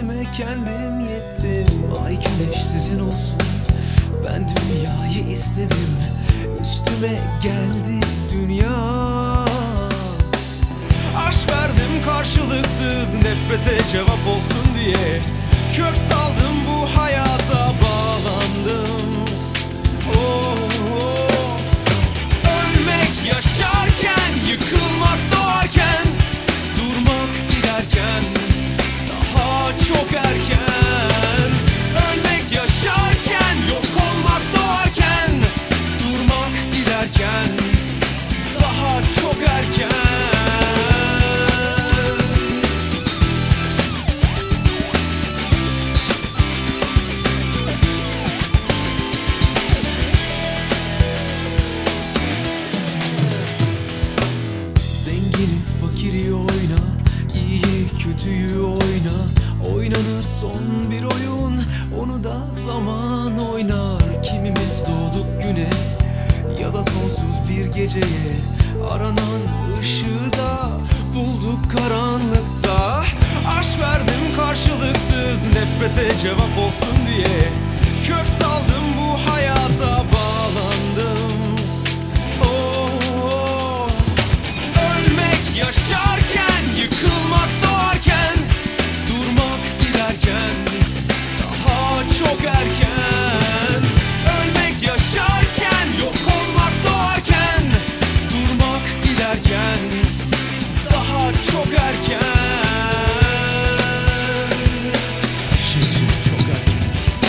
Kendime kendim yettim. Ay güneş sizin olsun, ben dünyayı istedim. Üstüme geldi dünya. Aşk verdim karşılıksız, nefrete cevap olsun diye. Kök saldım bu hayata, bağlandım. Oh, oh. Ölmek yaşarken, yıkılmak doğarken, durmak giderken daha çok erken. Ölmek yaşarken, yok olmak doğarken, durmak giderken daha çok erken. Fakiri oyna, iyi kötüyü oyna. Oynanır son bir oyun, onu da zaman oynar. Kimimiz doğduk güne ya da sonsuz bir geceye. Aranan ışığı da bulduk karanlıkta. Aşk verdim karşılıksız, nefrete cevap olsun diye. Kök saldım bu hayata, bağlandım. Yaşarken, yıkılmak doğarken, durmak giderken daha çok erken. Ölmek yaşarken, yok olmak doğarken, durmak giderken daha çok erken. Her şey için çok erken.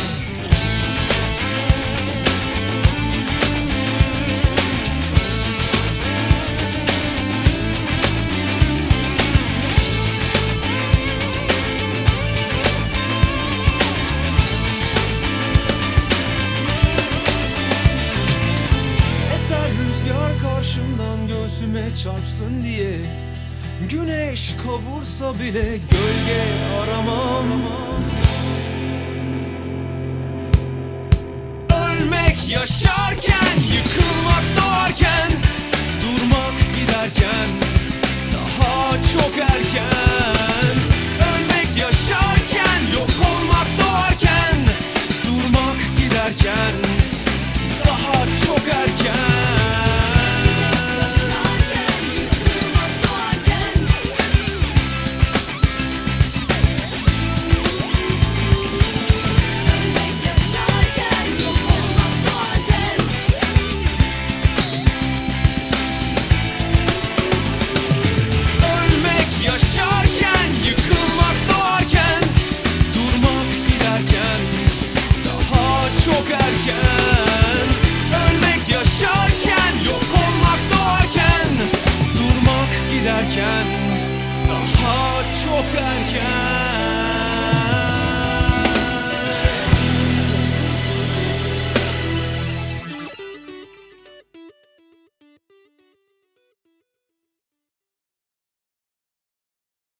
Karşımdan göğsüme çarpsın diye. Güneş kavursa bile gölge aramam.